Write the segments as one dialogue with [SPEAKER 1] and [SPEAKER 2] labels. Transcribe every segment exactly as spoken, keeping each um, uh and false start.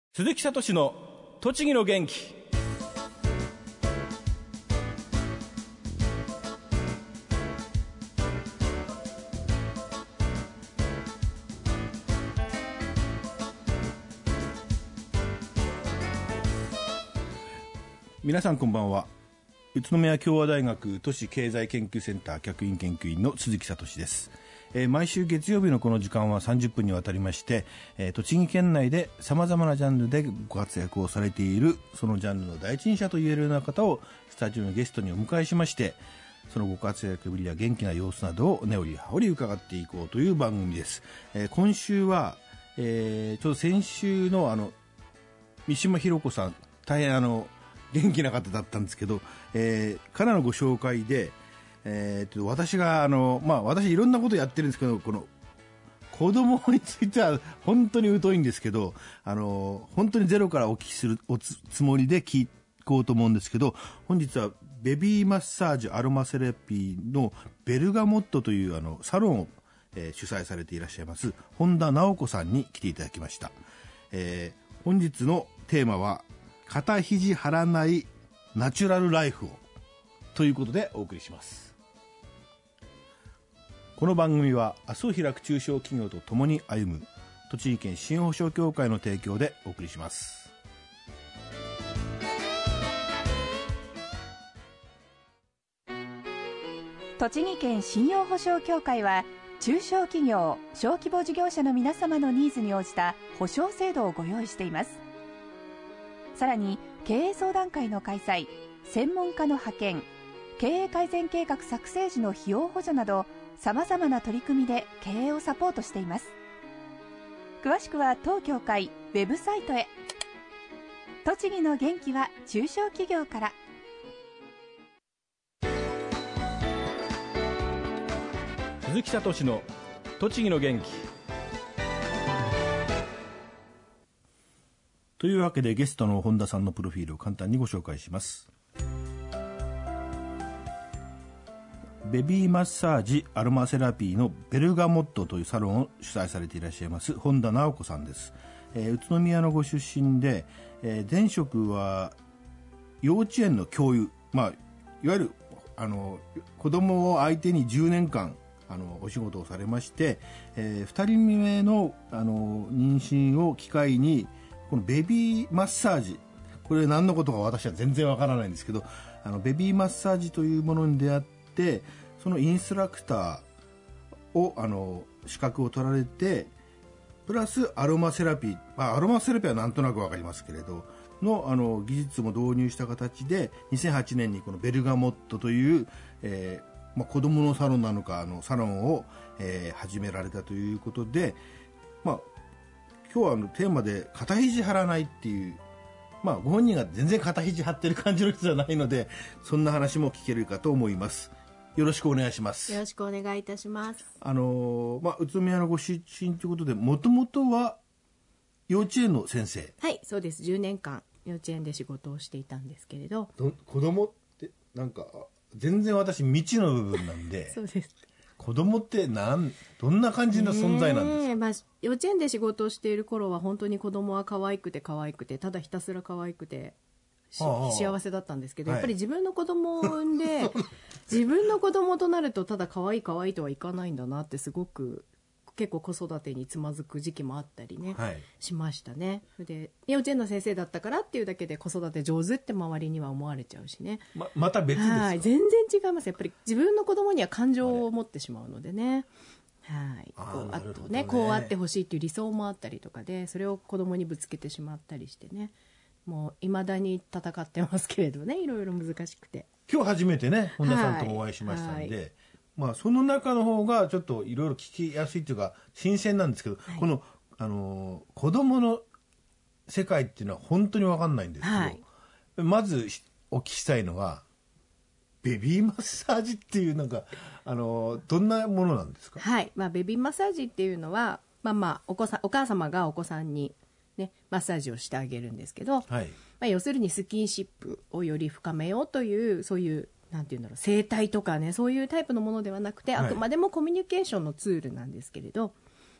[SPEAKER 1] 鈴木聡の栃木の元気。皆さんこんばんは。宇都宮共和大学都市経済研究センター客員研究員の鈴木聡です。えー、毎週月曜日のこの時間はさんじゅっぷんにわたりまして、えー、栃木県内で様々なジャンルでご活躍をされているそのジャンルの第一人者といえるような方をスタジオのゲストにお迎えしまして、そのご活躍ぶりや元気な様子などを根掘り葉掘り伺っていこうという番組です。えー、今週は、えー、ちょうど先週のあの三島ひろ子さん、大変あの元気な方だったんですけど、えー、からのご紹介で、えー、と私があの、まあ、私いろんなことやってるんですけど、この子供については本当に疎いんですけど、あの本当にゼロからお聞きするおつつもりで聞こうと思うんですけど、本日はベビーマッサージアロマセラピーのベルガモットというあのサロンを、えー、主催されていらっしゃいます本田直子さんに来ていただきました。えー、本日のテーマは肩肘張らないナチュラルライフをということでお送りします。この番組は明日を開く中小企業と共に歩む栃木県信用保証協会の提供でお送りします。
[SPEAKER 2] 栃木県信用保証協会は中小企業・小規模事業者の皆様のニーズに応じた保証制度をご用意しています。さらに経営相談会の開催、専門家の派遣、経営改善計画作成時の費用補助など様々な取り組みで経営をサポートしています。詳しくは当協会ウェブサイトへ。栃木の元気は中小企業から。
[SPEAKER 1] 鈴木聡の栃木の元気。というわけでゲストの本田さんのプロフィールを簡単にご紹介します。ベビーマッサージアロマセラピーのベルガモットというサロンを主催されていらっしゃいます本田直子さんです。えー、宇都宮のご出身で、えー、前職は幼稚園の教諭、まあ、いわゆるあの子供を相手にじゅうねんかんあのお仕事をされまして、えー、ふたりめの、あの妊娠を機会にこのベビーマッサージ、これ何のことか私は全然わからないんですけど、あのベビーマッサージというものに出会って、そのインストラクターをあの資格を取られて、プラスアロマセラピー、まあ、アロマセラピーはなんとなくわかりますけれどの、あの技術も導入した形でにせんはちねんにこのベルガモットという、えーまあ、子供のサロンなのかあのサロンを、えー、始められたということで、まあ、今日はあのテーマで肩肘張らないっていう、まあ、ご本人が全然肩肘張ってる感じの人じゃないので、そんな話も聞けるかと思います。よろしくお願いします。
[SPEAKER 3] よろしくお願いいたします。
[SPEAKER 1] あのーまあ、宇都宮のご出身ということで、もともとは幼稚園の先生。
[SPEAKER 3] はい、そうです。じゅうねんかん幼稚園で仕事をしていたんですけれど、
[SPEAKER 1] ど子供ってなんか全然私未知の部分なんで
[SPEAKER 3] そうです。
[SPEAKER 1] 子供ってなんどんな感じの存在なんですか？
[SPEAKER 3] ねえ、まあ、幼稚園で仕事をしている頃は本当に子供は可愛くて可愛くて、ただひたすら可愛くて幸せだったんですけど、
[SPEAKER 1] はい、
[SPEAKER 3] やっぱり自分の子供を産んで自分の子供となるとただ可愛い可愛いとはいかないんだなってすごく結構子育てにつまずく時期もあったりね、はい、しましたね。で幼稚園の先生だったからっていうだけで子育て上手って周りには思われちゃうしね。
[SPEAKER 1] ま, また別ですか？はい、
[SPEAKER 3] 全然違います。やっぱり自分の子供には感情を持ってしまうのでね。はい、こうあとね、こうあってほしいっていう理想もあったりとかで、それを子供にぶつけてしまったりしてね、もう未だに戦ってますけれどね、いろいろ難しくて。
[SPEAKER 1] 今日初めてね本田さんともお会いしましたんで、はいはい、まあ、その中の方がちょっといろいろ聞きやすいというか新鮮なんですけど、はい、この、あのー、子供の世界っていうのは本当に分かんないんですけど、はい、まずお聞きしたいのはベビーマッサージっていうなんか、あのー、どんなものなんですか？
[SPEAKER 3] はい、まあ、ベビーマッサージっていうのは、まあまあ、お子さん、お母様がお子さんにね、マッサージをしてあげるんですけど、はい、まあ、要するにスキンシップをより深めようという、そういうなんていうんだろう、整体とかね、そういうタイプのものではなくて、はい、あくまでもコミュニケーションのツールなんですけれど、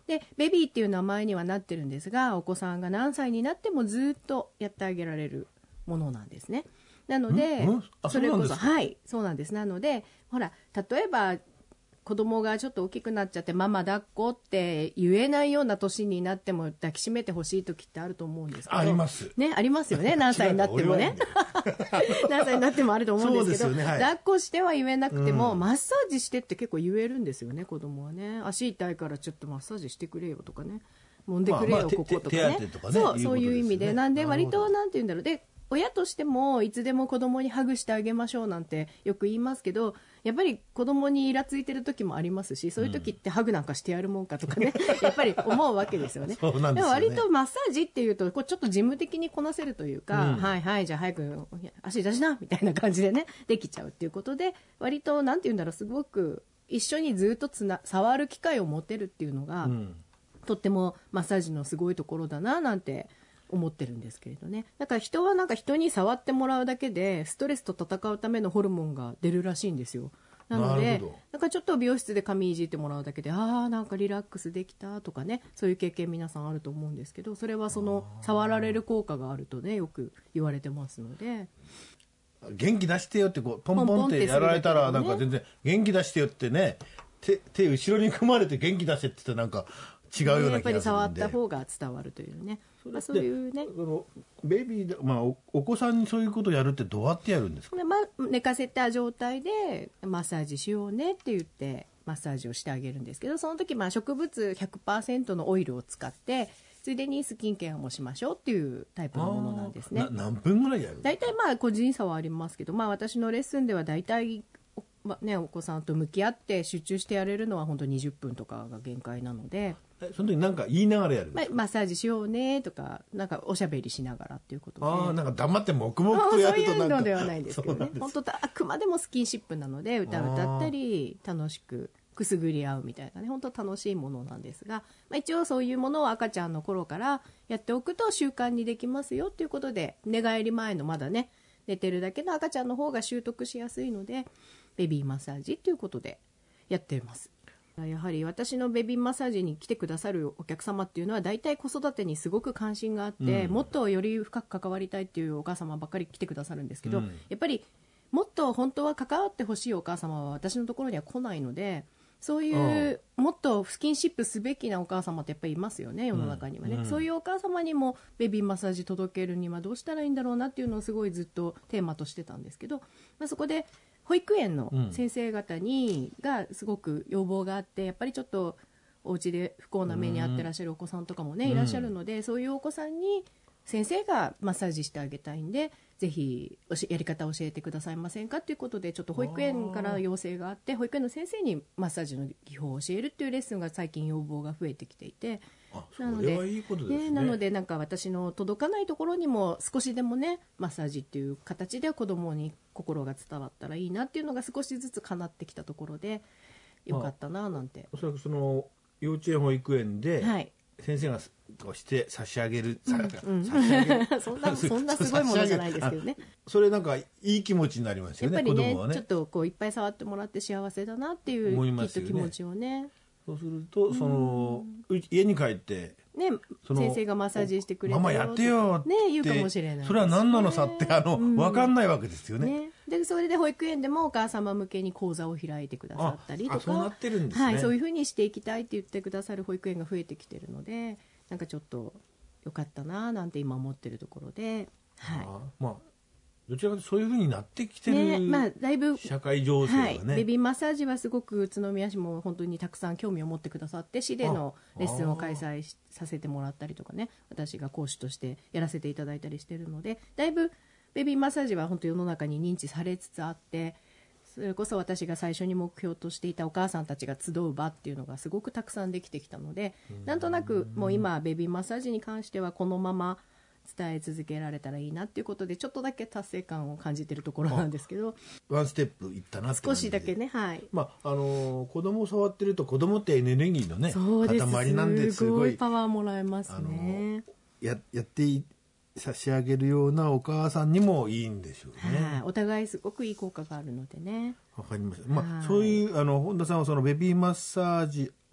[SPEAKER 3] でベビーっていう名前にはなってるんですが、お子さんが何歳になってもずっとやってあげられるものなんですね。なので、それこそ、はい、そうなんです。なので、ほら、例えば、子供がちょっと大きくなっちゃって、ママ抱っこって言えないような年になっても抱きしめてほしい時ってあると思うんですけど。
[SPEAKER 1] あります。
[SPEAKER 3] ね、ありますよね。何歳になってもね。何歳になってもあると思うんですけど、ね、はい、抱っこしては言えなくても、うん、マッサージしてって結構言えるんですよね、子供はね。足痛いからちょっとマッサージしてくれよとかね。揉んでくれよ、まあまあ、こことかね。手当とかね。そう、そういう意味で。なんで割と、なんて言うんだろう。で、親としてもいつでも子供にハグしてあげましょうなんてよく言いますけど、やっぱり子供にイラついてる時もありますし、そういう時ってハグなんかしてやるもんかとかね、うん、やっぱり思うわけですよね。そうなんですよね。でも割とマッサージっていうとこうちょっと事務的にこなせるというか、うん、はいはいじゃあ早く足出しなみたいな感じでねできちゃうっていうことで、割となんて言うんだろう、すごく一緒にずっとつな触る機会を持てるっていうのが、うん、とってもマッサージのすごいところだななんて思ってるんですけれどね。だから人はなんか人に触ってもらうだけでストレスと戦うためのホルモンが出るらしいんですよ。なのでなんかちょっと美容室で髪いじってもらうだけで、ああなんかリラックスできたとかね、そういう経験皆さんあると思うんですけど、それはその触られる効果があるとねよく言われてますので、
[SPEAKER 1] 元気出してよってこうポンポンってやられたらなんか全然元気出してよってね、手, 手後ろに組まれて元気出せって言ったらなんか違うような気がするんで、やっぱり
[SPEAKER 3] 触った方が伝わるというね。まあ、そういうね、
[SPEAKER 1] そのベビー、まあ、お, お子さんにそういうことをやるってどうやってやるんですか。
[SPEAKER 3] まあ、寝かせた状態でマッサージしようねって言ってマッサージをしてあげるんですけど、その時まあ植物 ひゃくパーセント のオイルを使ってついでにスキンケアもしましょうっていうタイプのものなんですね。
[SPEAKER 1] な何分ぐらいやる？
[SPEAKER 3] 大体まあ個人差はありますけど、まあ、私のレッスンでは大体まあね、お子さんと向き合って集中してやれるのは本当にじゅっぷんとかが限界なので、
[SPEAKER 1] その時何か言いながらやるんですか？
[SPEAKER 3] まあ、マッサージしようねとか、なんかおしゃべりしながらっていうことで。
[SPEAKER 1] ああ、なんか黙って黙々とやるとなんか
[SPEAKER 3] そういうのではないんですけどね。本当あくまでもスキンシップなので、歌を歌ったり楽しくくすぐり合うみたいなね、本当楽しいものなんですが、まあ、一応そういうものを赤ちゃんの頃からやっておくと習慣にできますよっていうことで、寝返り前のまだね寝てるだけの赤ちゃんの方が習得しやすいので、ベビーマッサージということでやっています。やはり私のベビーマッサージに来てくださるお客様っていうのは大体子育てにすごく関心があって、うん、もっとより深く関わりたいっていうお母様ばっかり来てくださるんですけど、うん、やっぱりもっと本当は関わってほしいお母様は私のところには来ないので、そういうもっとスキンシップすべきなお母様ってやっぱりいますよね、世の中にはね、うん、そういうお母様にもベビーマッサージ届けるにはどうしたらいいんだろうなっていうのをすごいずっとテーマとしてたんですけど、まあ、そこで保育園の先生方にがすごく要望があって、やっぱりちょっとお家で不幸な目に遭ってらっしゃるお子さんとかもね、うん、いらっしゃるので、そういうお子さんに先生がマッサージしてあげたいんで、ぜひやり方を教えてくださいませんかということで、ちょっと保育園から要請があって、保育園の先生にマッサージの技法を教えるっていうレッスンが最近要望が増えてきていて、
[SPEAKER 1] あ、それはいいことですね。
[SPEAKER 3] ね、なのでなんか私の届かないところにも少しでもねマッサージっていう形で子供に心が伝わったらいいなっていうのが少しずつ叶ってきたところでよかったななんて。
[SPEAKER 1] おそらくその幼稚園保育園で、はい、先生がこうして差し上げる、
[SPEAKER 3] うんうん、差し上げるそんなそんなすごいものじゃないですけどね。
[SPEAKER 1] それなんかいい気持ちになりますよね。
[SPEAKER 3] やっぱりね、
[SPEAKER 1] 子供はね
[SPEAKER 3] ちょっとこういっぱい触ってもらって幸せだなっていうきっと気持ちをね。
[SPEAKER 1] そうするとその、うん、家に帰って
[SPEAKER 3] ね、先生がマッサージしてくれたよ
[SPEAKER 1] ママやってよって、
[SPEAKER 3] ね、言うかもしれない、ね、
[SPEAKER 1] それは何なのさってあの、うん、分かんないわけですよね。
[SPEAKER 3] ね、でそれで保育園でもお母様向けに講座を開いてくださったりとか、
[SPEAKER 1] ああそうなってるんですね。
[SPEAKER 3] はい、そういうふうにしていきたいって言ってくださる保育園が増えてきてるので、なんかちょっとよかったななんて今思ってるところで、はい、
[SPEAKER 1] あ、まあどちらかというとそういうふうになってきてる、
[SPEAKER 3] ね、まあ、だいぶ
[SPEAKER 1] 社会情勢がね、
[SPEAKER 3] はい、ベビーマッサージはすごく宇都宮市も本当にたくさん興味を持ってくださって、市でのレッスンを開催させてもらったりとかね、私が講師としてやらせていただいたりしているので、だいぶベビーマッサージは本当世の中に認知されつつあって、それこそ私が最初に目標としていたお母さんたちが集う場っていうのがすごくたくさんできてきたので、なんとなくもう今ベビーマッサージに関してはこのまま伝え続けられたらいいなっていうことで、ちょっとだけ達成感を感じているところなんですけど、
[SPEAKER 1] ワンステップいったなって
[SPEAKER 3] 少しだけね、はい、
[SPEAKER 1] まああのー、子供を触ってると子供ってエネルギーのね塊なんですごい
[SPEAKER 3] パワーもらえますね。
[SPEAKER 1] や, やって差し上げるようなお母さんにもいいんでしょうね。
[SPEAKER 3] はい、お互いすごくいい効果があるのでね。
[SPEAKER 1] わかりました。まあ、そういうあの本田さんはそのベビーマッサージ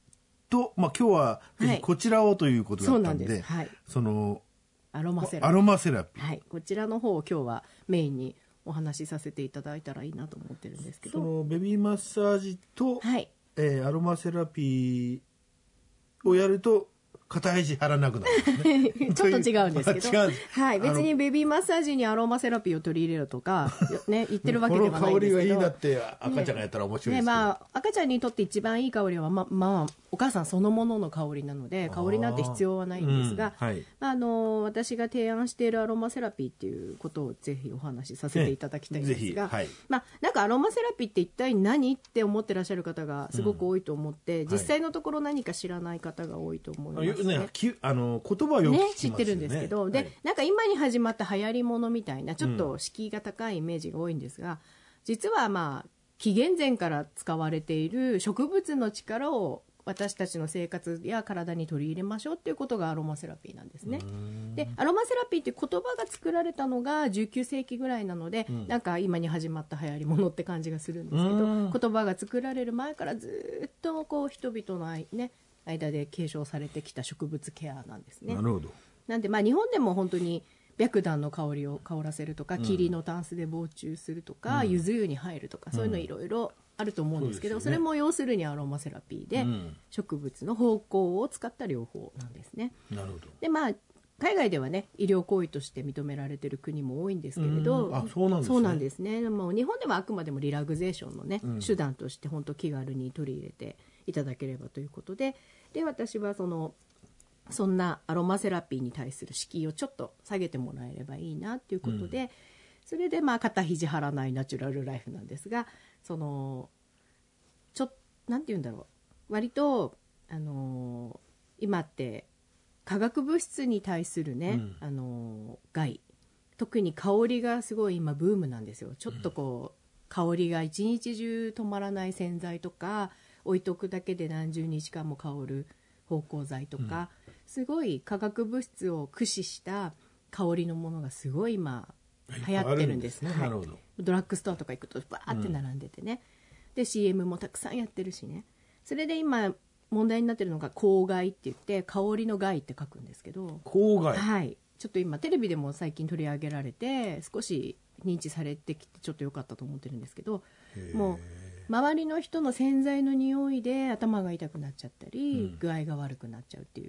[SPEAKER 1] と、まあ、今日はぜひこちらをということだったんで、
[SPEAKER 3] はい、そうなんです、はい、
[SPEAKER 1] その
[SPEAKER 3] アロマセラピー、
[SPEAKER 1] アロマセラピー、
[SPEAKER 3] はい、こちらの方を今日はメインにお話しさせていただいたらいいなと思ってるんですけど、
[SPEAKER 1] そのベビーマッサージと、はい、えー、アロマセラピーをやると片肘張らなくなるんですね。
[SPEAKER 3] ちょっと違うんですけど、
[SPEAKER 1] 違う、
[SPEAKER 3] はい、別にベビーマッサージにアロマセラピーを取り入れるとか、ね、言ってるわけではないんですけど、
[SPEAKER 1] この香りがいいなって赤ちゃんがやったら面白いですけど、ねね、
[SPEAKER 3] まあ、赤ちゃんにとって一番いい香りは、ままあ、お母さんそのものの香りなので、香りなんて必要はないんですが、うん、はい、あの私が提案しているアロマセラピーっていうことをぜひお話しさせていただきたいんですが、ね、はい、まあ、なんかアロマセラピーって一体何って思ってらっしゃる方がすごく多いと思って、うん、実際のところ何か知らない方が多いと思いますね。ね、
[SPEAKER 1] あの言葉をよく聞きますよね、
[SPEAKER 3] 知ってるんですけど、で、はい、なんか今に始まった流行りものみたいなちょっと敷居が高いイメージが多いんですが、うん、実はまあ紀元前から使われている植物の力を私たちの生活や体に取り入れましょうっていうことがアロマセラピーなんですね。で、アロマセラピーっていう言葉が作られたのがじゅうきゅうせいきぐらいなので、うん、なんか今に始まった流行りものって感じがするんですけど、言葉が作られる前からずっとこう人々の愛ね間で継承されてきた植物ケアなんですね。
[SPEAKER 1] なるほど。
[SPEAKER 3] なんでまあ日本でも本当に白檀の香りを香らせるとか、うん、霧のタンスで防虫するとか、うん、柚子湯に入るとか、そういうのいろいろあると思うんですけど、うん そ, ね、それも要するにアロマセラピーで、うん、植物の芳香を使った療法なんですね。
[SPEAKER 1] なるほど。
[SPEAKER 3] でまあ海外ではね医療行為として認められている国も多いんですけれど、
[SPEAKER 1] うん、あ、そうなんですね。
[SPEAKER 3] そうなんですね。もう日本ではあくまでもリラグゼーションのね、うん、手段として本当気軽に取り入れていただければということで、で私はそのそんなアロマセラピーに対する敷居をちょっと下げてもらえればいいなということで、うん、それでまあ肩肘張らないナチュラルライフなんですが、そのちょっなんて言うんだろう、割とあのー、今って化学物質に対するね、うん、あのー、害、特に香りがすごい今ブームなんですよ。ちょっとこう、うん、香りが一日中止まらない洗剤とか、置いとくだけで何十日間も香る芳香剤とか、うん、すごい化学物質を駆使した香りのものがすごい今流行ってるんです。
[SPEAKER 1] ね、
[SPEAKER 3] はい、
[SPEAKER 1] なるほど。
[SPEAKER 3] ドラッグストアとか行くとバーって並んでてね、うん、で シーエム もたくさんやってるしね。それで今問題になってるのが香害って言って香りの害って書くんですけど、
[SPEAKER 1] 香害、
[SPEAKER 3] はい、ちょっと今テレビでも最近取り上げられて少し認知されてきてちょっと良かったと思ってるんですけど、もう周りの人の洗剤の匂いで頭が痛くなっちゃったり、うん、具合が悪くなっちゃうっていう、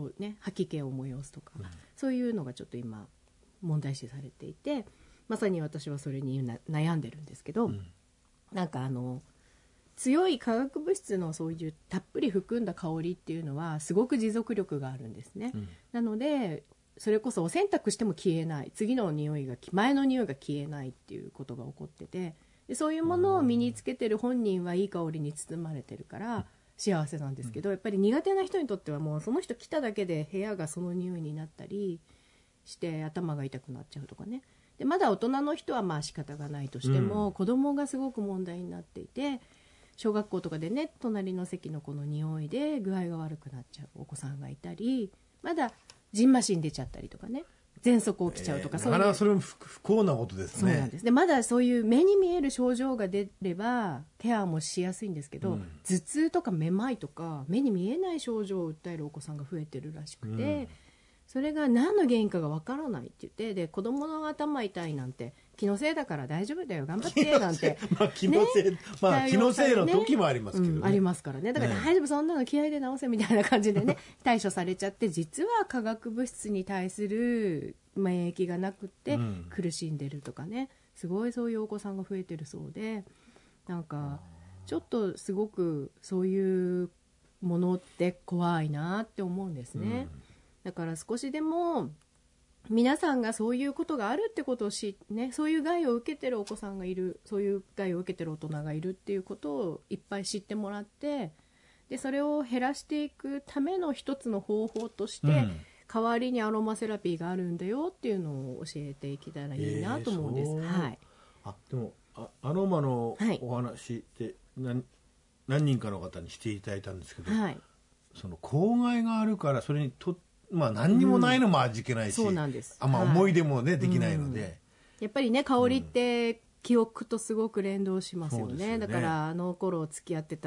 [SPEAKER 3] ね、吐き気を催すとか、うん、そういうのがちょっと今問題視されていて、まさに私はそれに悩んでるんですけど、うん、なんかあの強い化学物質のそういうたっぷり含んだ香りっていうのはすごく持続力があるんですね、うん、なのでそれこそお洗濯しても消えない、次の匂いが前の匂いが消えないっていうことが起こってて、でそういうものを身につけてる本人はいい香りに包まれてるから幸せなんですけど、やっぱり苦手な人にとってはもうその人来ただけで部屋がその匂いになったりして頭が痛くなっちゃうとかね。でまだ大人の人はまあ仕方がないとしても、うん、子供がすごく問題になっていて、小学校とかでね隣の席の子の匂いで具合が悪くなっちゃうお子さんがいたり、まだジンマシン出ちゃったりとかね、喘息起きちゃうとか、
[SPEAKER 1] えー、そういう、なかなかそれも不幸なことですね。
[SPEAKER 3] そうなんです。でまだそういう目に見える症状が出ればケアもしやすいんですけど、うん、頭痛とかめまいとか目に見えない症状を訴えるお子さんが増えてるらしくて、うん、それが何の原因かがわからないって言って、で子供の頭痛いなんて気のせいだから大丈夫だよ頑張ってなんて
[SPEAKER 1] まあ気のせい、ね、まあ気のせいの時もありますけどね、
[SPEAKER 3] うん、ありますからね。だから大丈夫、ね、そんなの気合で治せみたいな感じでね対処されちゃって、実は化学物質に対する免疫がなくって苦しんでるとかね、すごいそういうお子さんが増えてるそうで、なんかちょっとすごくそういうものって怖いなって思うんですね、うん、だから少しでも皆さんがそういうことがあるってことを知って、ね、そういう害を受けてるお子さんがいる、そういう害を受けてる大人がいるっていうことをいっぱい知ってもらって、でそれを減らしていくための一つの方法として、うん、代わりにアロマセラピーがあるんだよっていうのを教えていけたらいいなと思うんです、えーはい、
[SPEAKER 1] あでも あ, アロマのお話って、はい、何, 何人かの方にしていただいたんですけど、はい、その公害があるからそれにとまあ何にもないのも味気ないし、うん、そうなんです。あ、まあ、思い出もね、はい、できないので、うん、
[SPEAKER 3] やっぱりね香りって記憶とすごく連動しますよね、うん、だからあの頃付き合ってた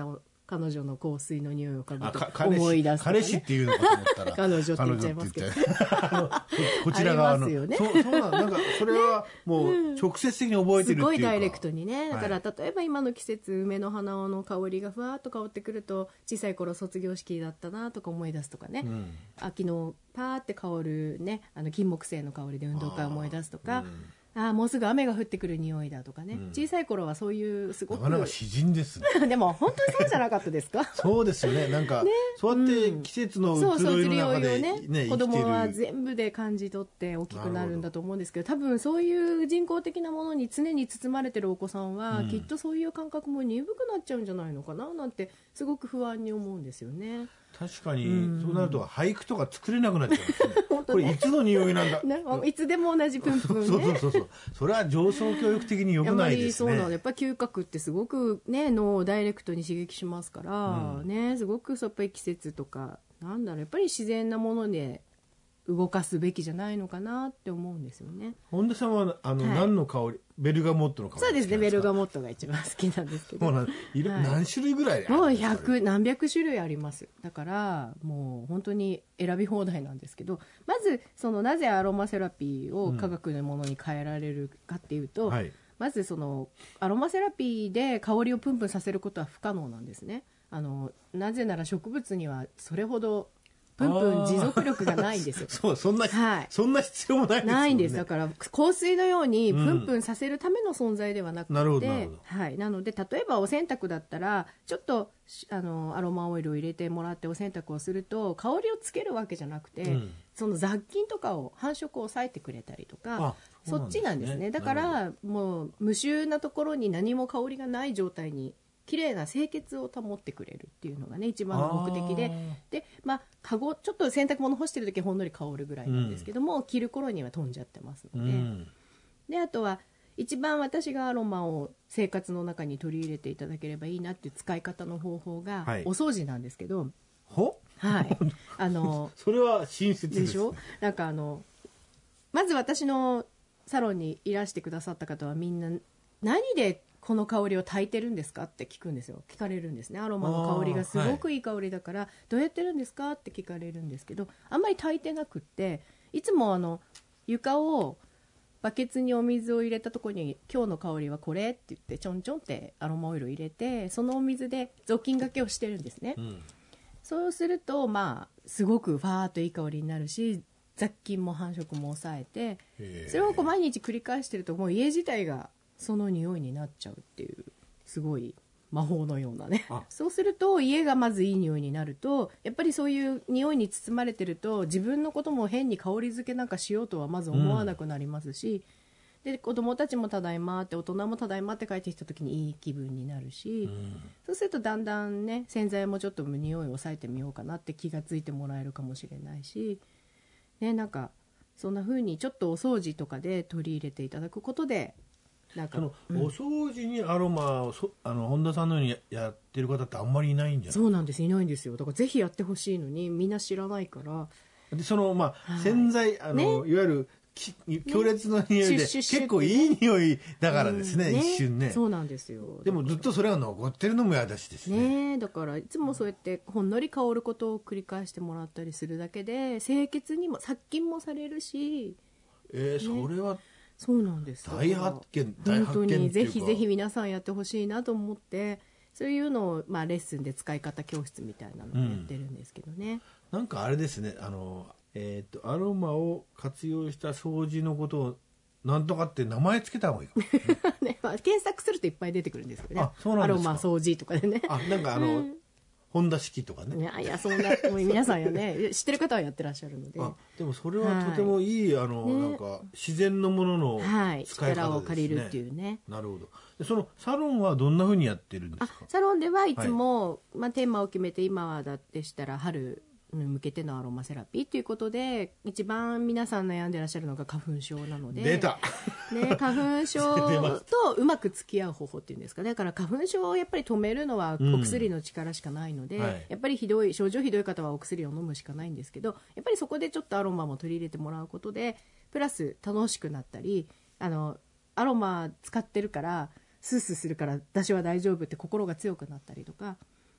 [SPEAKER 3] 彼女の香水の匂いを嗅ぐと
[SPEAKER 1] 彼氏
[SPEAKER 3] 思い出すとか、ね、
[SPEAKER 1] 彼氏っていうのかと思ったら
[SPEAKER 3] 彼女って言っちゃいますけど
[SPEAKER 1] こちら側の、
[SPEAKER 3] ね、
[SPEAKER 1] そうそうなんなんかそれはもう直接的に覚えてるっていうか、すご
[SPEAKER 3] いダイレクトにね。だから、例えば今の季節梅の花の香りがふわっと香ってくると小さい頃卒業式だったなとか思い出すとかね、うん、秋のパーって香るね、あの金木犀の香りで運動会を思い出すとか、ああもうすぐ雨が降ってくる匂いだとかね、うん、小さい頃はそういうすごく
[SPEAKER 1] なかなか詩人ですね
[SPEAKER 3] でも本当にそうじゃなかったですか
[SPEAKER 1] そうですよね。なんか、ね、そうやって季節の移ろいの中で、ね、
[SPEAKER 3] そうそう、ね、子供は全部で感じ取って大きくなるんだと思うんですけど、多分そういう人工的なものに常に包まれてるお子さんは、うん、きっとそういう感覚も鈍くなっちゃうんじゃないのかななんてすごく不安に思うんですよね。
[SPEAKER 1] 確かに、うん、そうなると俳句とか作れなくなっちゃうんですねこれいつの匂いなんだ
[SPEAKER 3] いつでも同じプンプンね
[SPEAKER 1] そうそうそうそう、それは上層教育的に良くないですね。
[SPEAKER 3] やっぱりそうなの。やっぱり嗅覚ってすごくね脳をダイレクトに刺激しますから、うん、ね、すごくやっぱり季節とかなんだろう、やっぱり自然なもので動かすべきじゃないのかなって思うんですよね。
[SPEAKER 1] 本田さんはあの、はい、何の香り、ベルガモットの香り？
[SPEAKER 3] そうですね、ベルガモットが一番好きなんですけどもう
[SPEAKER 1] いろ、はい、何種類ぐらいあるんですか？
[SPEAKER 3] もう百何百種類あります。だからもう本当に選び放題なんですけど、まずそのなぜアロマセラピーを科学のものに変えられるかっていうと、うんはい、まずそのアロマセラピーで香りをプンプンさせることは不可能なんですね。あのなぜなら植物にはそれほどプンプン持続力がないんですよ。
[SPEAKER 1] そう、そんな、はい、そんな必要もないですよね。
[SPEAKER 3] ないんです。だから香水のようにプンプンさせるための存在ではなくて、うん、なるほどなるほど、はい、なので例えばお洗濯だったらちょっとあのアロマオイルを入れてもらってお洗濯をすると香りをつけるわけじゃなくて、うん、その雑菌とかを繁殖を抑えてくれたりとか、そっちなんですね。だからもう無臭なところに何も香りがない状態に綺麗な清潔を保ってくれるっていうのがね一番の目的で、で、まあ、カゴちょっと洗濯物干してる時ほんのり香るぐらいなんですけども、うん、着る頃には飛んじゃってますので、うん、であとは一番私がアロマを生活の中に取り入れていただければいいなっていう使い方の方法が、はい、お掃除なんですけど、
[SPEAKER 1] ほ
[SPEAKER 3] はいあの
[SPEAKER 1] それは親切ですね。
[SPEAKER 3] でしょ。なんかあのまず私のサロンにいらしてくださった方はみんな何でこの香りを焚いてるんですかって聞くんですよ。聞かれるんですね。アロマの香りがすごくいい香りだから、はい、どうやってるんですかって聞かれるんですけど、あんまり焚いてなくって、いつもあの床をバケツにお水を入れたところに今日の香りはこれって言ってちょんちょんってアロマオイルを入れて、そのお水で雑巾がけをしてるんですね、うん、そうするとまあすごくファーっといい香りになるし、雑菌も繁殖も抑えて、それをこう毎日繰り返してるともう家自体がその匂いになっちゃうっていう、すごい魔法のようなね。そうすると家がまずいい匂いになると、やっぱりそういう匂いに包まれてると自分のことも変に香り付けなんかしようとはまず思わなくなりますし、うん、で子供たちもただいまって大人もただいまって帰ってきた時にいい気分になるし、うん、そうするとだんだんね洗剤もちょっと匂いを抑えてみようかなって気がついてもらえるかもしれないし、ね、なんかそんな風にちょっとお掃除とかで取り入れていただくことで、なんか
[SPEAKER 1] その、うん、お掃除にアロマをそあの本田さんのように や, やってる方ってあんまりいないんじゃない？
[SPEAKER 3] そうなんです、いないんですよ。だからぜひやってほしいのにみんな知らないから。
[SPEAKER 1] でその、まあはい、洗剤あの、ね、いわゆる強烈な匂いで、ね、結構いい匂いだからですね、うん、ね一瞬ね。
[SPEAKER 3] そうなんですよ。
[SPEAKER 1] でもずっとそれが残ってるのも嫌だしですね。
[SPEAKER 3] ね、だからいつもそうやってほんのり香ることを繰り返してもらったりするだけで清潔にも殺菌もされるし、
[SPEAKER 1] えーね、それは
[SPEAKER 3] そうなんです。
[SPEAKER 1] 大発見、大発見っていうか、
[SPEAKER 3] 本当にぜひぜひ皆さんやってほしいなと思って、そういうのを、まあ、レッスンで使い方教室みたいなのをやってるんですけどね、
[SPEAKER 1] うん、なんかあれですね、あの、えー、とアロマを活用した掃除のことをなんとかって名前つけた方がいいかも、
[SPEAKER 3] ねまあ、検索するといっぱい出てくるんですけどね。
[SPEAKER 1] あ、そうなんですか。
[SPEAKER 3] アロマ掃除とかでね。
[SPEAKER 1] あ、なんかあの、うん本田式とかね。
[SPEAKER 3] いやいや、そんなもう皆さんやね知ってる方はやってらっしゃるので。
[SPEAKER 1] あ、でもそれはとてもいい、はい、あの、ね、なんか自然のものの使い方ですね、はい、力を借りるっていうね。なるほど。でそのサロンはどんな風にやってるんですか？
[SPEAKER 3] あ、サロンではいつも、はい、まあ、テーマを決めて今はだでしたら春に向けてのアロマセラピーということで、一番皆さん悩んでらっしゃるのが花粉症なので、
[SPEAKER 1] 出た、
[SPEAKER 3] ね、花粉症とうまく付き合う方法っていうんですかね。だから花粉症をやっぱり止めるのはお薬の力しかないので、うんはい、やっぱりひどい症状ひどい方はお薬を飲むしかないんですけど、やっぱりそこでちょっとアロマも取り入れてもらうことでプラス楽しくなったり、あのアロマ使ってるからスースーするから私は大丈夫って心が強くなったりとか、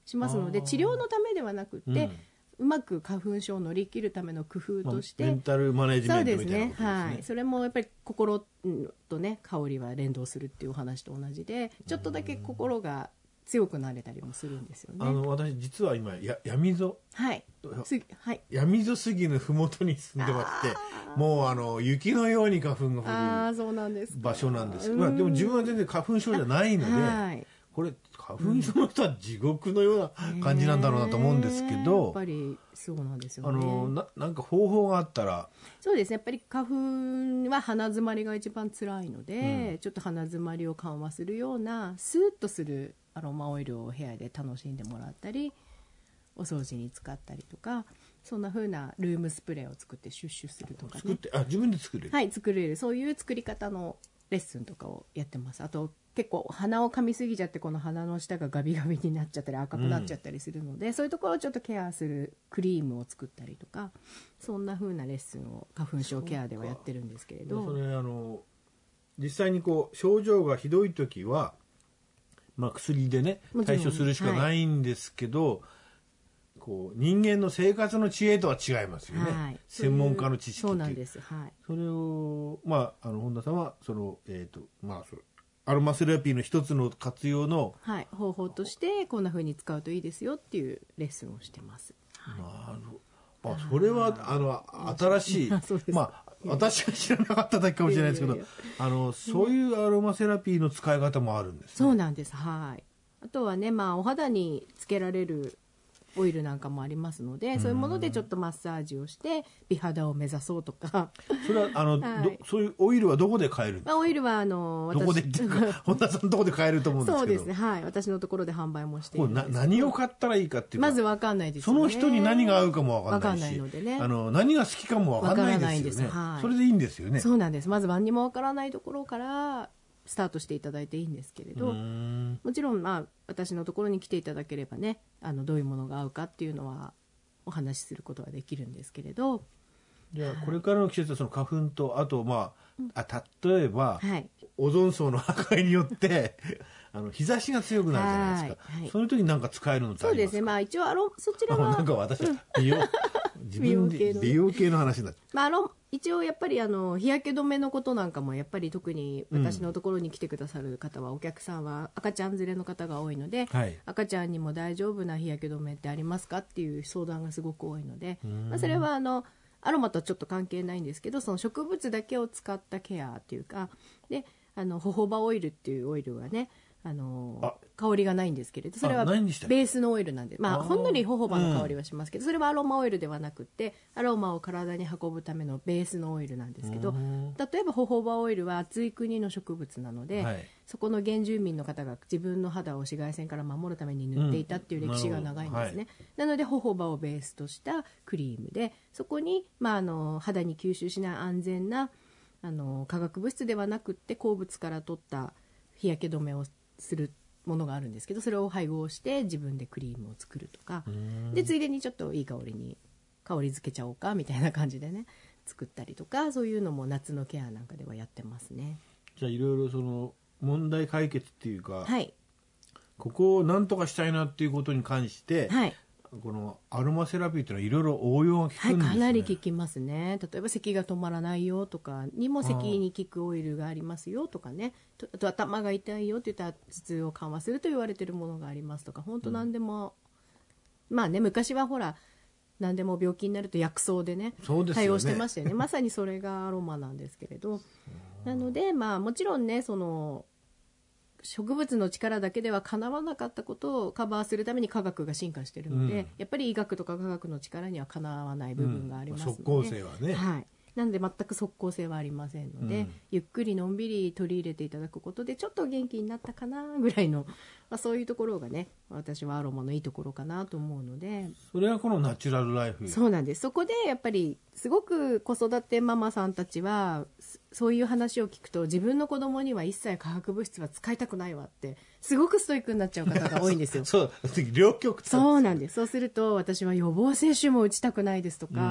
[SPEAKER 3] しますので、治療のためではなくって、うん、うまく花粉症を乗り切るための工夫として、
[SPEAKER 1] まあ、メンタルマネジメントみたいなことですね。そうですね、
[SPEAKER 3] はい、それもやっぱり心とね香りは連動するっていうお話と同じで、ちょっとだけ心が強くなれたりもするんですよね。
[SPEAKER 1] あの私実は今や闇ぞ、
[SPEAKER 3] はいはい、
[SPEAKER 1] 闇ぞ杉のふもとに住んでまして、もうあの雪のように花粉が降る場所なんです。まあ、でも自分は全然花粉症じゃないので、はい、これ花粉症の人は地獄のような感じなんだろうなと思うんですけど、
[SPEAKER 3] やっぱりそうなんですよね。
[SPEAKER 1] あの な, なんか方法があったら。
[SPEAKER 3] そうですね、やっぱり花粉は鼻詰まりが一番辛いので、うん、ちょっと鼻詰まりを緩和するようなスーッとするアロマオイルを部屋で楽しんでもらったり、お掃除に使ったりとか、そんな風なルームスプレーを作ってシュッシュするとかね。
[SPEAKER 1] 作って、あ、自分で作れる。
[SPEAKER 3] はい、作れる。そういう作り方のレッスンとかをやってます。あと結構鼻を噛みすぎちゃって、この鼻の下がガビガビになっちゃったり赤くなっちゃったりするので、うん、そういうところをちょっとケアするクリームを作ったりとか、そんな風なレッスンを花粉症ケアではやってるんですけれど、
[SPEAKER 1] それあの実際にこう症状がひどい時は、まあ、薬でね対処するしかないんですけど、はい、こう人間の生活の知恵とは違いますよね、はい、専門家の知識って。
[SPEAKER 3] そうなんです、はい、
[SPEAKER 1] それを、まあ、あの本田さんはその、えーとまあ、それアロマセラピーの一つの活用の、
[SPEAKER 3] はい、方法としてこんな風に使うといいですよっていうレッスンをしてます、はい、
[SPEAKER 1] なるほど。あ、それはあの新しいまあ私が知らなかっただけかもしれないですけど、いやいやいや、あのそういうアロマセラピーの使い方もあるんですね。
[SPEAKER 3] そうなんです、はい。あとはね、まあ、お肌につけられるオイルなんかもありますので、そういうものでちょっとマッサージをして美肌を目指そうとか。
[SPEAKER 1] それはあの、はい、そういうオイルはどこで買えるんですか？
[SPEAKER 3] オイルはあの
[SPEAKER 1] 私どこでっていうか本田さんのところで買えると思うんですけど。
[SPEAKER 3] そうですね、はい、私のところで販売もしているんですけど、
[SPEAKER 1] な何を買ったらいいかっていうか、
[SPEAKER 3] まず分かんないですよね。
[SPEAKER 1] その人に何が合うかも分かんないし、
[SPEAKER 3] 分かんないのでね、
[SPEAKER 1] あの何が好きかも分かんないですよね。はい、それでいいんですよね。
[SPEAKER 3] そうなんです。まず何にも分からないところからスタートしていただいていいんですけれど、もちろん、まあ、私のところに来ていただければね、あのどういうものが合うかっていうのはお話しすることはできるんですけれど、
[SPEAKER 1] じゃあこれからの季節はその花粉と、あと、まあ、あ例えば、はい、オゾン層の破壊によってあの日差しが強くなるじゃないですか、はいはい、そういう時に何か使えるのってありますか？
[SPEAKER 3] そうですね、まあ、一応あのそちらは
[SPEAKER 1] なんか私は美容自分で美容系の話になって、
[SPEAKER 3] まあ、あの一応やっぱりあの日焼け止めのことなんかもやっぱり特に私のところに来てくださる方は、お客さんは赤ちゃん連れの方が多いので、はい、赤ちゃんにも大丈夫な日焼け止めってありますかっていう相談がすごく多いので、まあ、それはあのアロマとはちょっと関係ないんですけど、その植物だけを使ったケアっていうかで、あのホホバオイルっていうオイルはね、あのあ香りがないんですけれど、それはベースのオイルなんで、まあ、ほんのりホホバの香りはしますけど、うん、それはアロマオイルではなくてアロマを体に運ぶためのベースのオイルなんですけど、例えばホホバオイルは暑い国の植物なので、はい、そこの原住民の方が自分の肌を紫外線から守るために塗っていたっていう歴史が長いんですね、うん、な, はい、なのでホホバをベースとしたクリームで、そこに、まあ、あの肌に吸収しない安全なあの化学物質ではなくって鉱物から取った日焼け止めをするものがあるんですけど、それを配合して自分でクリームを作るとかで、ついでにちょっといい香りに香り付けちゃおうかみたいな感じでね作ったりとか、そういうのも夏のケアなんかではやってますね。
[SPEAKER 1] じゃあいろいろその問題解決っていうか、
[SPEAKER 3] はい、
[SPEAKER 1] ここを何とかしたいなっていうことに関して、はい、このアロマセラピーっていうのはいろいろ応用が効くんですね。
[SPEAKER 3] はい、かなり効きますね。例えば咳が止まらないよとかにも咳に効くオイルがありますよとかね、とあと頭が痛いよって言ったら頭痛を緩和すると言われているものがありますとか、本当何でも、うん、まあね、昔はほら何でも病気になると薬草でね、
[SPEAKER 1] そうですよね、
[SPEAKER 3] 対応してましたよね。まさにそれがアロマなんですけれどなので、まあ、もちろんね、その植物の力だけではかなわなかったことをカバーするために科学が進化しているので、うん、やっぱり医学とか科学の力にはかなわない部分がありますので、
[SPEAKER 1] うん、即効性はね、
[SPEAKER 3] はい、なので全く即効性はありませんので、うん、ゆっくりのんびり取り入れていただくことでちょっと元気になったかなぐらいの、まあ、そういうところがね、私はアロマのいいところかなと思うので、
[SPEAKER 1] それはこのナチュラルライフ。
[SPEAKER 3] そうなんです。そこでやっぱりすごく子育てママさんたちはそういう話を聞くと、自分の子供には一切化学物質は使いたくないわってすごくストイックになっちゃう方が多いんですよ。
[SPEAKER 1] そう、両極端。
[SPEAKER 3] そうなんです。そうすると私は予防接種も打ちたくないですとか、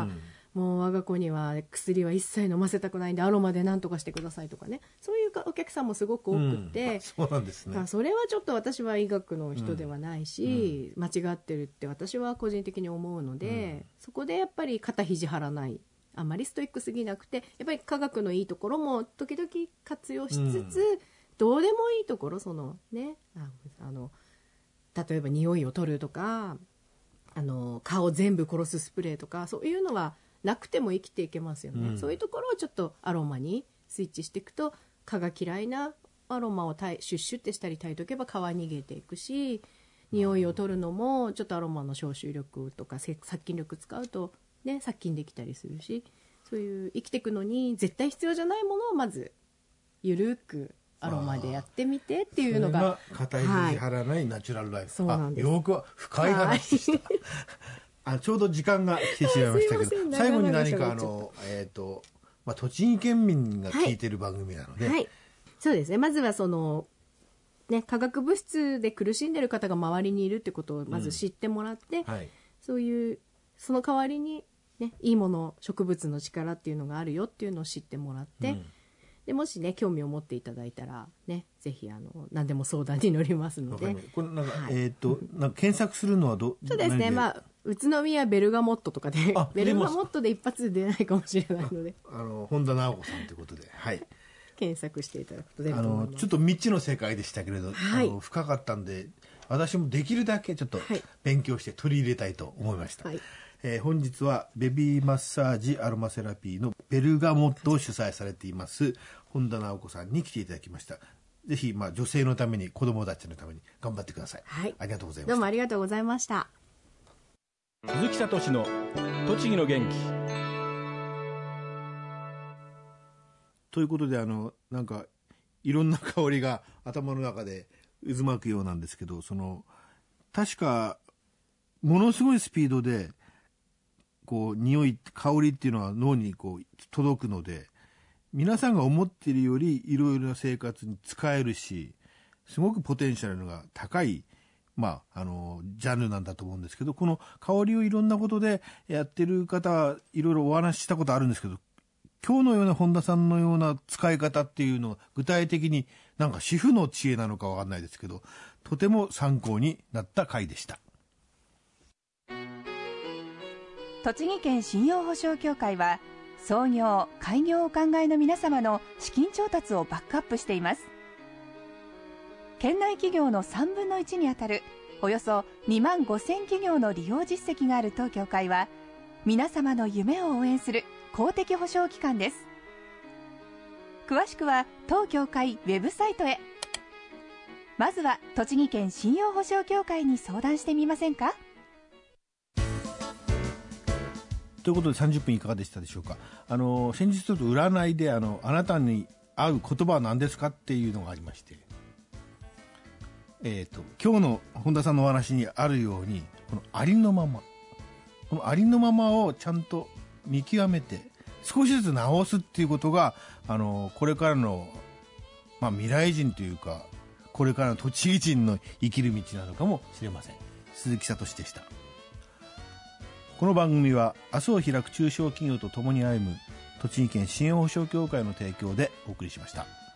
[SPEAKER 3] もう我が子には薬は一切飲ませたくないんでアロマで何とかしてくださいとかね、そういうお客さんもすごく多くて、
[SPEAKER 1] うん、そうなんですね。
[SPEAKER 3] それはちょっと私は医学の人ではないし、うん、間違ってるって私は個人的に思うので、うん、そこでやっぱり肩肘張らない、あんまりストイックすぎなくて、やっぱり科学のいいところも時々活用しつつ、うん、どうでもいいところ、そのね、ああの例えば匂いを取るとか、あの蚊を全部殺すスプレーとか、そういうのはなくても生きていけますよね、うん、そういうところをちょっとアロマにスイッチしていくと、蚊が嫌いなアロマをシュッシュってしたり炊いておけば蚊は逃げていくし、匂いを取るのもちょっとアロマの消臭力とか殺菌力使うと、ね、殺菌できたりするし、そういう生きていくのに絶対必要じゃないものをまずゆるくアロマでやってみてっていうのが、
[SPEAKER 1] それが肩肘張らないナチュラルライフ、
[SPEAKER 3] そうなんです。
[SPEAKER 1] あ、よくは深い話でした、はい、あちょうど時間が来てしまいましたけど最後に何かあの、えーとまあ、栃木県民が聞いてる番組なので、
[SPEAKER 3] はいはい、そうですね、まずはその、ね、化学物質で苦しんでる方が周りにいるってことをまず知ってもらって、うんはい、そういうその代わりに、ね、いいもの、植物の力っていうのがあるよっていうのを知ってもらって、うんでもしね興味を持っていただいたらね、ぜひあの何でも相談に乗りますので、
[SPEAKER 1] これなんか、はい、えっ、ー、となんか検索するのはど
[SPEAKER 3] そうですね、まあ宇都宮ベルガモットとかでベルガモットで一発で出ないかもしれないので、
[SPEAKER 1] あの本田直子さんということで、はい、
[SPEAKER 3] 検索していただくと出る
[SPEAKER 1] と思います。あのちょっと未知の世界でしたけれど、はい、あの深かったんで私もできるだけちょっと勉強して取り入れたいと思いました。はい、えー、本日はベビーマッサージアロマセラピーのベルガモットを主催されています本田直子さんに来ていただきました。ぜひ、まあ、女性のために子供たちのために頑張ってください。はい、ありがとうございました。
[SPEAKER 3] どうもありがとうございました。
[SPEAKER 4] 鈴木聡の栃木の元気
[SPEAKER 1] ということで、あのなんかいろんな香りが頭の中で渦巻くようなんですけど、その確かものすごいスピードでこう匂い香りっていうのは脳にこう届くので、皆さんが思っているよりいろいろな生活に使えるし、すごくポテンシャルが高い、まあ、あのジャンルなんだと思うんですけど、この香りをいろんなことでやってる方はいろいろお話ししたことあるんですけど、今日のような本田さんのような使い方っていうのは具体的になんか主婦の知恵なのかわかんないですけど、とても参考になった回でした。
[SPEAKER 2] 栃木県信用保証協会は創業開業をお考えの皆様の資金調達をバックアップしています。県内企業のさんぶんのいちにあたるおよそにまんごせん企業の利用実績がある当協会は、皆様の夢を応援する公的保証機関です。詳しくは当協会ウェブサイトへ。まずは栃木県信用保証協会に相談してみませんか。
[SPEAKER 1] ということでさんじゅっぷんいかがでしたでしょうか。あの先日ちょっと占いであのあなたに合う言葉は何ですかっていうのがありまして、えーと、今日の本田さんのお話にあるように、このありのままこのありのままをちゃんと見極めて少しずつ直すっていうことが、あのこれからの、まあ、未来人というかこれからの栃木人の生きる道なのかもしれません。鈴木聡でした。この番組は明日を開く中小企業と共に歩む栃木県信用保証協会の提供でお送りしました。